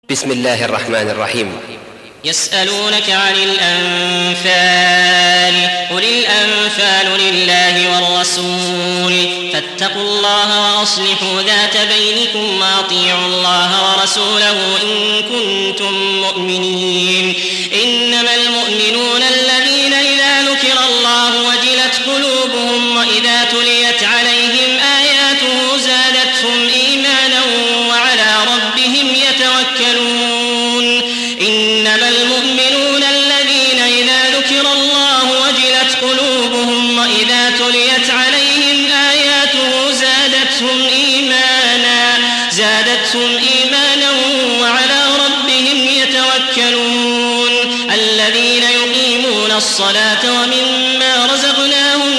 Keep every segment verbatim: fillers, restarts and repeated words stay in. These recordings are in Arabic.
بسم الله الرحمن الرحيم. يسألونك عن الأنفال قل الأنفال لله والرسول فاتقوا الله وأصلحوا ذات بينكم وأطيعوا الله ورسوله إن كنتم مؤمنين. إنما المؤمنون الذين إذا ذكر الله وجلت قلوبهم وإذا تليت عليهم آياته زادتهم إيمانا وعلى ربهم يتوكلون. إنما المؤمنون الذين إذا ذكر الله وجلت قلوبهم وإذا تليت عليهم آياته زادتهم إيمانا زادتهم إيمانا وعلى ربهم يتوكلون. الذين يقيمون الصلاة ومما رزقناهم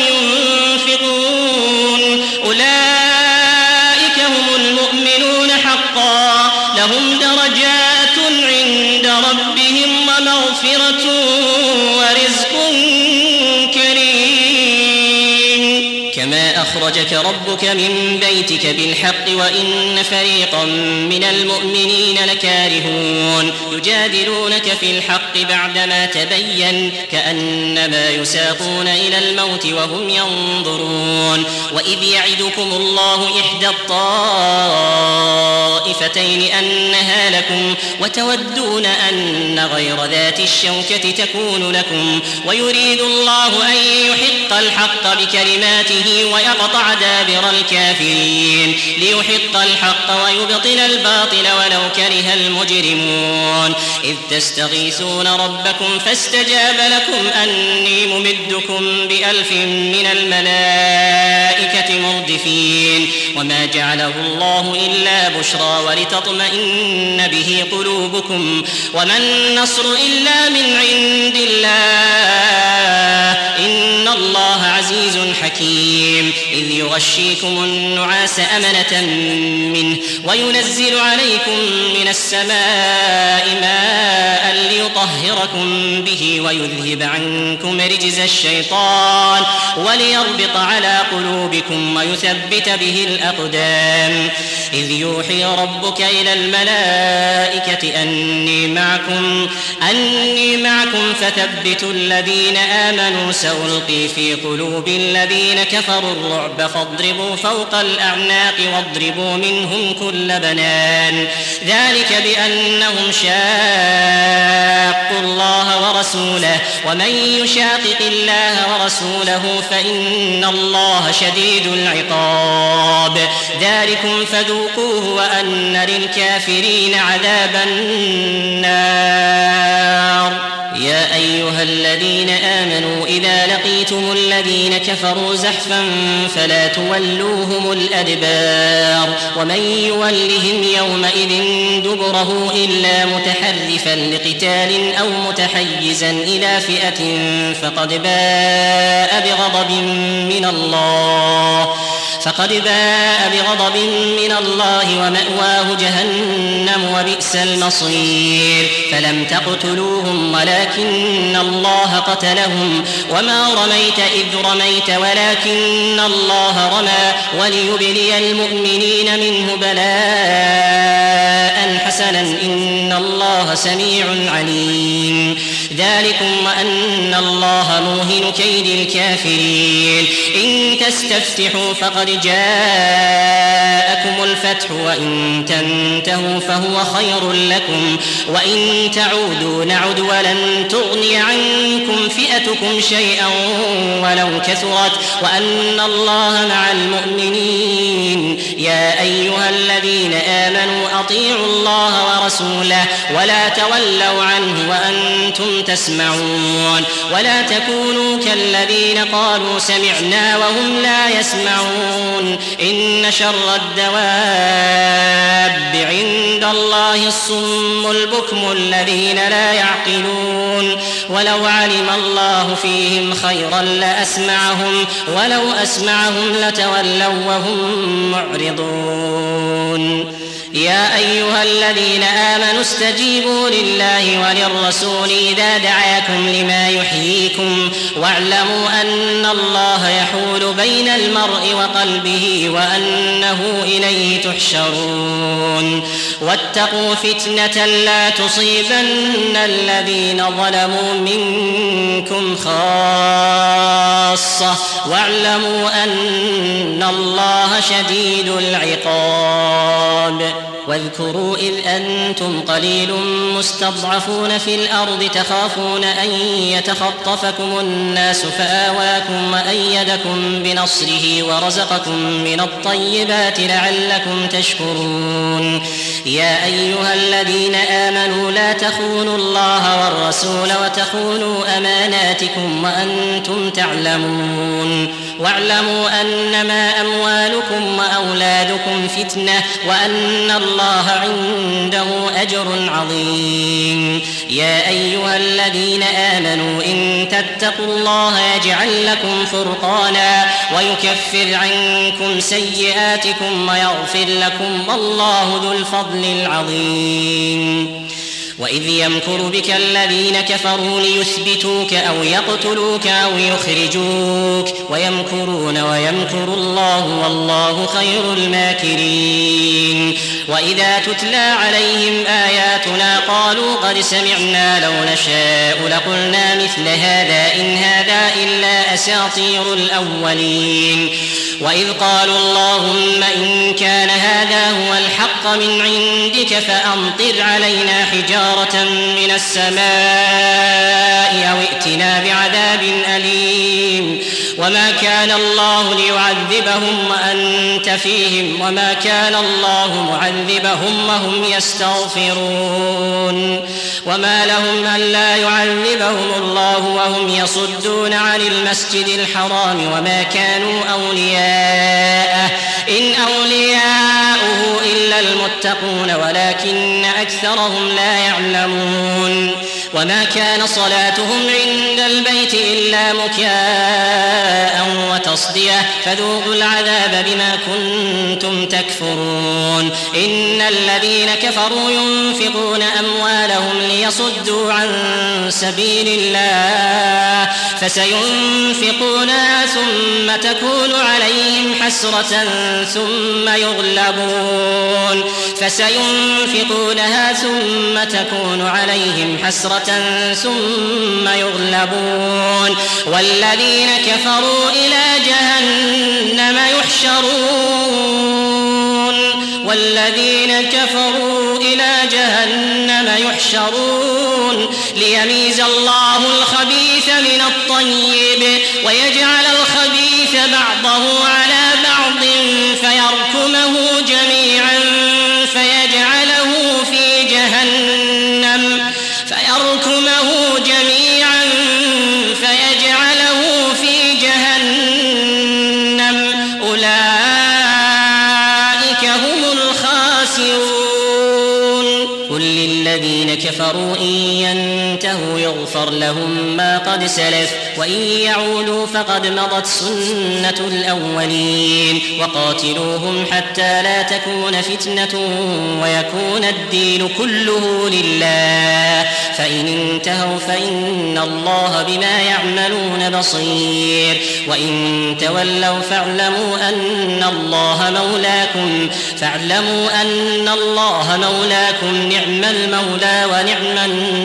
ينفقون أولئك هم المؤمنون حقا لهم درجات عند ربهم ومغفرة ورزق كريم. كما أخرجك ربك من بيتك بالحق وإن فريقا من المؤمنين لكارهون يجادلونك في الحق بعدما تبين كأنما يساقون إلى الموت وهم ينظرون. وإذ يعدكم الله إحدى الطائفتين أنها لكم وتودون أن غير ذات الشوكة تكون لكم ويريد الله أن يحق الحق بكلماته ويقطع دابر الكافرين ليحق الحق ويبطل الباطل ولو كره المجرمون. إذ تستغيثون ربكم فاستجاب لكم أني ممدكم بألف من الملائكة مردفين. وما جعله الله إلا بشرى ولتطمئن به قلوبكم وما النصر إلا من عند الله إن الله عزيز حكيم. إذ يغشيكم النعاس أمنة منه وينزل عليكم من السماء ماء ليطهركم به ويذهب عنكم رجز الشيطان وليربط على قلوبكم ويثبت به الأقدام. إذ يوحي ربك إلى الملائكة أني معكم أني معكم فثبتوا الذين آمنوا سألقي في قلوب الذين كفروا الرعب فاضربوا فوق الأعناق واضربوا منهم كل بنان. ذلك بأنهم شاقوا الله ورسوله ومن يشاقق الله ورسوله فإن الله شديد العقاب. ذلكم فذوقوه وأن للكافرين عذاب النار. يا أيها الذين آمنوا إذا لقيتم الذين كفروا زحفا فلا تولوهم الأدبار. ومن يولهم يومئذ دبره إلا متحرفا لقتال أو متحيزا إلى فئة فقد باء بغضب من الله فقد باء بغضب من الله ومأواه جهنم وبئس المصير. فلم تقتلوهم ولكن الله قتلهم وما رميت إذ رميت ولكن الله رمى وليبلي المؤمنين منه بلاء حسنا إن الله سميع عليم. ذلكم وأن الله موهن كيد الكافرين. إن تستفتحوا فقد جاءكم الفتح وإن تنتهوا فهو خير لكم وإن تعودوا نعد ولن تغني عنكم فئتكم شيئا ولو كثرت وأن الله مع المؤمنين. يا أيها الذين آمنوا أطيعوا الله ورسوله ولا تولوا عنه وأنتم تسمعون. ولا تكونوا كالذين قالوا سمعنا وهم لا يسمعون. إن شر الدواب عند الله الصم البكم الذين لا يعقلون. ولو علم الله فيهم خيرا لأسمعهم ولو أسمعهم لتولوا وهم معرضون. يا أيها الذين آمنوا استجيبوا لله وللرسول إذا دعاكم لما يحييكم واعلموا أن الله يحول بين المرء وقلبه وأنه إليه تحشرون واتقوا فتنة لا تصيبن الذين ظلموا منكم خاصة واعلموا أن الله شديد العقاب واذكروا إذ أنتم قليل مستضعفون في الأرض تخافون أن يتخطفكم الناس فآواكم وأيدكم بنصره ورزقكم من الطيبات لعلكم تشكرون يا أيها الذين آمنوا لا تخونوا الله والرسول وتخونوا أماناتكم وأنتم تعلمون واعلموا أنما أموالكم وأولادكم فتنة وأن الله عنده أجر عظيم يا أيها الذين آمنوا إن تتقوا الله يجعل لكم فرقانا ويكفر عنكم سيئاتكم ويغفر لكم والله ذو الفضل العظيم وإذ يمكر بك الذين كفروا ليثبتوك أو يقتلوك أو يخرجوك ويمكرون ويمكر الله والله خير الماكرين وإذا تتلى عليهم آياتنا قالوا قد سمعنا لو نشاء لقلنا مثل هذا إن هذا إلا أساطير الأولين وإذ قالوا اللهم إن كان هذا هو الحق من عندك فأمطر علينا حجارة من السماء أو ائتنا بعذاب أليم وما كان الله ليعذبهم وأنت فيهم وما كان الله معذبهم وهم يستغفرون وما لهم ألا يعذبهم الله وهم يصدون عن المسجد الحرام وما كانوا أولياءه إن أولياؤه إلا المتقون ولكن أكثرهم لا يعلمون وما كان صلاتهم عند البيت إلا مكاء وتصدية فذوقوا العذاب بما كنتم تكفرون إن الذين كفروا ينفقون أموالهم ليصدوا عن سبيل الله فسينفقونها ثم تكون عليهم حسرة ثم يغلبون فسينفقونها ثم تكون عليهم حسرة ثم يغلبون والذين كفروا إلى جهنم يحشرون والذين كفروا إلى جهنم يحشرون ليميز الله الخبيث من الطيب ويجعل الخبيث بعضه على بعض فيركمه جميعا فيجعله في جهنم فيركمه جميعا فيجعله في جهنم أولئك هم الخاسرون قل للذين كفروا إن ينتهوا يغفر لهم ما قد سلف وإن يعودوا فقد مضت سنة الأولين وقاتلوهم حتى لا تكون فتنة ويكون الدين كله لله فإن انتهوا فإن الله بما يعملون بصير وإن تولوا فاعلموا أن الله مولاكم فاعلموا أن الله مولاكم نعم المولى ونعم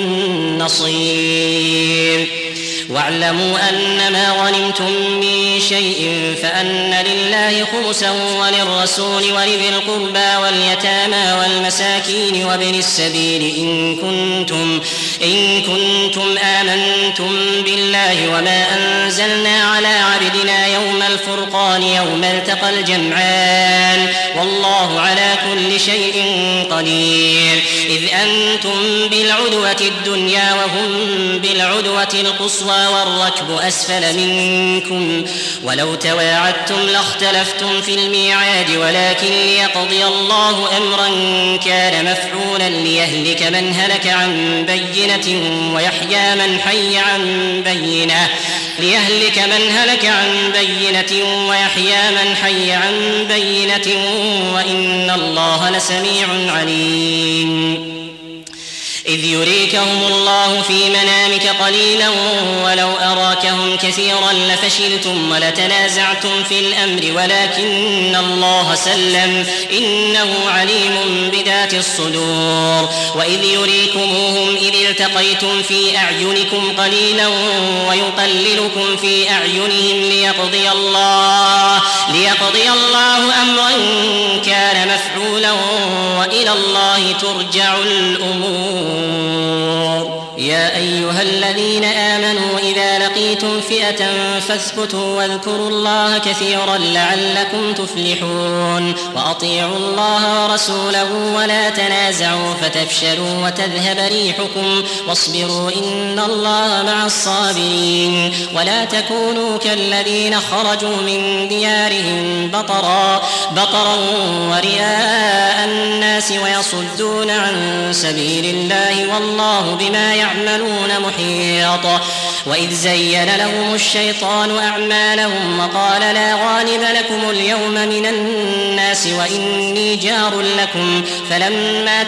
النصير واعلموا أن ما غنمتم من شيء فأن لله خمسا وللرسول ولذي القربى واليتامى والمساكين وابن السبيل إن كنتم إن كنتم آمنتم بالله وما أنزلنا على عبدنا يوم الفرقان يوم التقى الجمعان والله على كل شيء قدير إذ أنتم بالعدوة الدنيا وهم بالعدوة القصوى والركب أسفل منكم ولو تواعدتم لاختلفتم في الميعاد ولكن ليقضي الله أمرا كان مفعولا ليهلك من هلك عن بينة ويحيى من حي عن بينة ليهلك من هلك عن بينة ويحيى من حي عن بينة وإن الله لسميع عليم. إذ يريكهم الله في منامك قليلا ولو أراكهم كثيرا لفشلتم ولتنازعتم في الأمر ولكن الله سلم إنه عليم بذات الصدور. وإذ يريكموهم إذ التقيتم في أعينكم قليلا ويقللكم في أعينهم ليقضي الله ليقضي الله أمرا كان مفعولا وإلى الله ترجع الأمور. يا أيها الذين آمنوا إذا لقيتم فئة فاثبتوا واذكروا الله كثيرا لعلكم تفلحون. وأطيعوا الله ورسوله ولا تنازعوا فتفشلوا وتذهب ريحكم واصبروا إن الله مع الصابرين. ولا تكونوا كالذين خرجوا من ديارهم بطرا بطرا ورئاء الناس ويصدون عن سبيل الله والله بما يعملون محيط. وإذ زين لهم الشيطان أعمالهم وقال لا غالب لكم اليوم من الناس وإني جار لكم فلما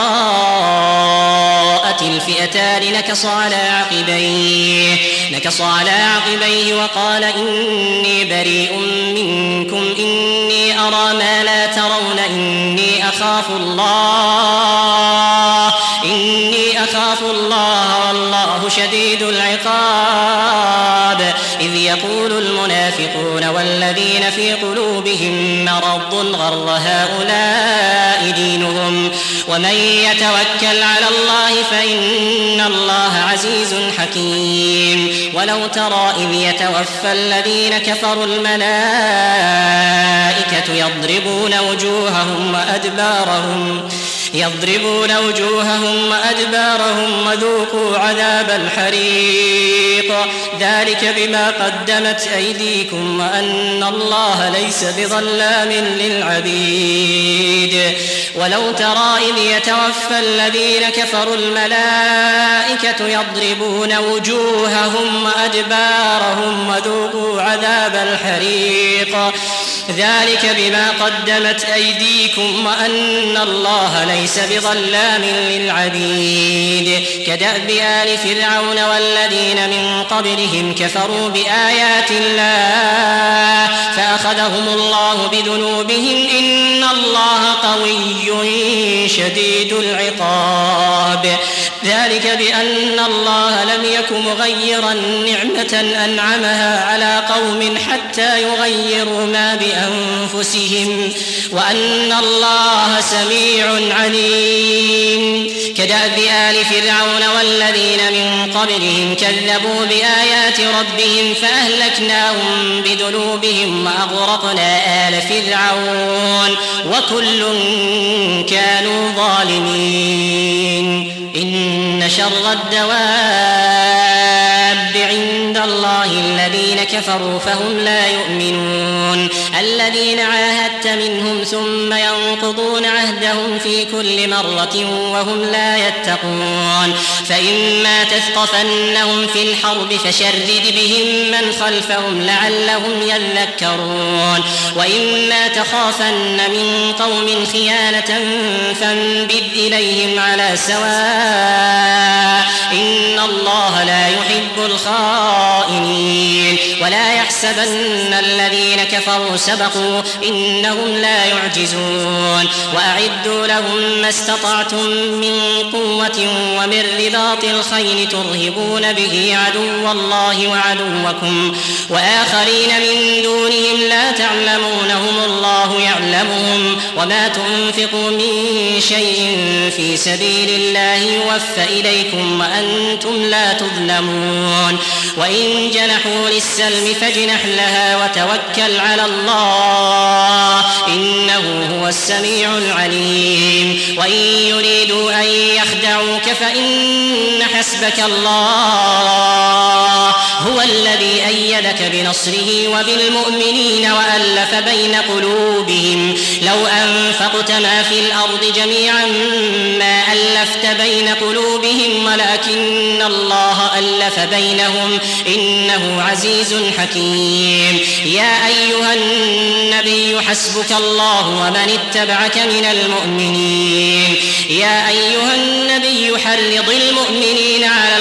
تراءت الفئتان نكص على عقبيه نكص على عقبيه وقال إني بريء منكم إني أرى ما لا ترون إني أخاف الله إني أخاف الله والله شديد العقاب. إذ يقول المنافقون والذين في قلوبهم مرض غر هؤلاء دينهم ومن يتوكل على الله فإن الله عزيز حكيم. ولو ترى إذ يتوفى الذين كفروا الملائكة يضربون وجوههم وأدبارهم يضربون وجوههم وأدبارهم وذوقوا عذاب الحريق ذلك بما قدمت أيديكم وأن الله ليس بظلام للعبيد. ولو ترى إذ يتوفى الذين كفروا الملائكة يضربون وجوههم وأدبارهم وذوقوا عذاب الحريق ذلك بما قدمت أيديكم وأن الله ليس بظلام للعبيد. كدأب آل فرعون والذين من قبلهم كفروا بآيات الله فأخذهم الله بذنوبهم إن الله قوي شديد العقاب. ذلك بأن الله لم يك مغيرا نعمة أنعمها على قوم حتى يغيروا ما بأنفسهم وأن الله سميع عليم. كدأب آل فرعون والذين من قبلهم كذبوا بآيات ربهم فأهلكناهم بذنوبهم وأغرقنا آل فرعون وكل كانوا ظالمين. إن شر الدواب عند الله الذين كفروا فهم لا يؤمنون الذين عاهدت منهم ثم ينقضون عهدهم في كل مرة وهم لا يتقون. فإما تثقفنهم في الحرب فشرد بهم من خلفهم لعلهم يذكرون وإما تخافن من قوم خيانة فانبذ إليهم على سواء إن الله لا يحب الخائنين. ولا يحسبن الذين كفروا سبقوا إنهم لا يعجزون. وأعدوا لهم ما استطعتم من قوة ومن رباط الخيل ترهبون به عدو الله وعدوكم وآخرين من دونهم لا تعلمونهم الله يعلمهم وما تنفقوا من شيء في سبيل الله يوفى إليكم وأنتم لا تظلمون. وإن جنحوا للسلم فاجنح لها وتوكل على الله إنه هو السميع العليم. وإن يريدوا أن يخدعوك فإن حسبك الله هو الذي أيدك بنصره وبالمؤمنين وألف بين قلوبهم لو أنفقت ما في الأرض جميعا ما ألفت بين قلوبهم ولكن الله ألف بينهم إنه عزيز حكيم يا أيها النبي حسبك الله ومن اتبعك من المؤمنين يا أيها النبي حرض المؤمنين على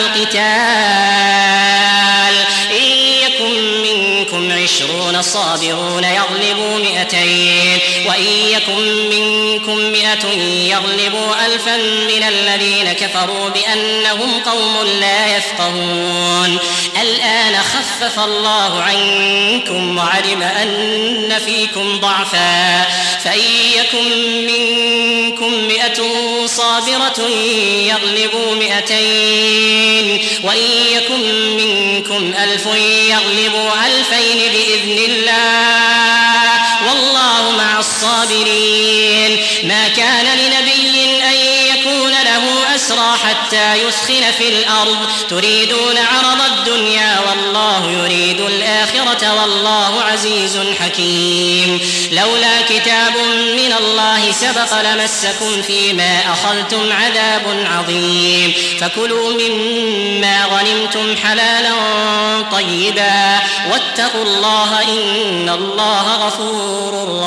القتال إن يكن منكم عشرون صابرون يغلبوا مئتين وإن يكن منكم مئة يغلبوا ألفا من الذين كفروا بأنهم قوم لا يفقهون الآن خفف الله عنكم وعلم أن فيكم ضعفا فإن يكن منكم مئة صابرة يغلبوا مئتين وإن يكن منكم ألف يغلبوا ألفين بإذن الله والله مع الصابرين ما كان لنبي أن يكون له أسرى حتى يسخن في الأرض تريدون عرض الدنيا والله يريد الآخرة والله عزيز حكيم لولا كتاب من الله سبق لمسكم فيما أخذتم عذاب عظيم فكلوا مما غنمتم حلالا طيبا واتقوا الله إن الله غفور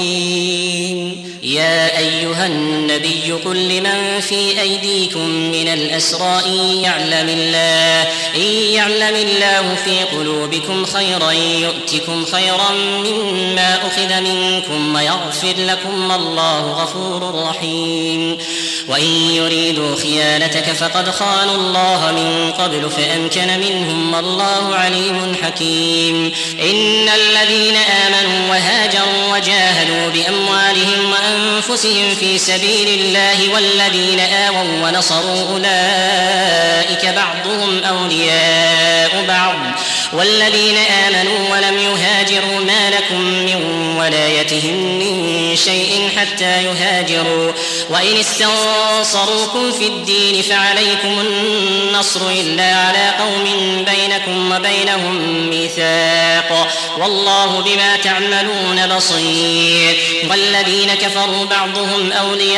رحيم يا أيها النبي قل لمن في أيديكم من الأسرى إن يعلم الله إن يعلم الله في قلوبكم خيرا يؤتكم خيرا مما أخذ منكم ويغفر لكم الله غفور رحيم وإن يريدوا خيانتك فقد خانوا الله من قبل فأمكن منهم والله عليم حكيم إن الذين آمنوا وهاجروا وجاهدوا بأموالهم وأنفسهم في سبيل الله والذين آووا ونصروا أولئك بعضهم أولياء بعض والذين آمنوا ولم يهاجروا ما لكم من ولايتهم من شيء حتى يهاجروا وإن استنصروكم في الدين فعليكم النصر إلا على قوم بينكم وبينهم ميثاق والله بما تعملون بصير والذين كفروا بعضهم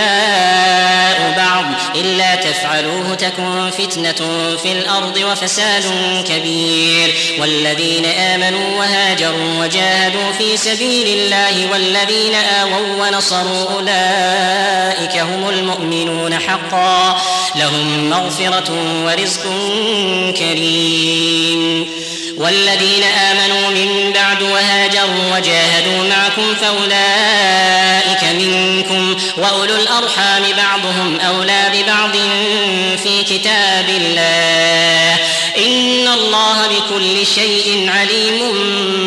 أولياء بعض إلا تفعلوه تكن فتنة في الأرض وفساد كبير والذين آمنوا وهاجروا وجاهدوا في سبيل الله والذين آووا ونصروا أولئك هم المؤمنون حقا لهم مغفرة ورزق كريم والذين آمنوا من بعد وهاجروا وجاهدوا معكم فأولئك منكم وأولو الأرحام بعضهم أولى ببعض في كتاب الله إن الله بكل شيء عليم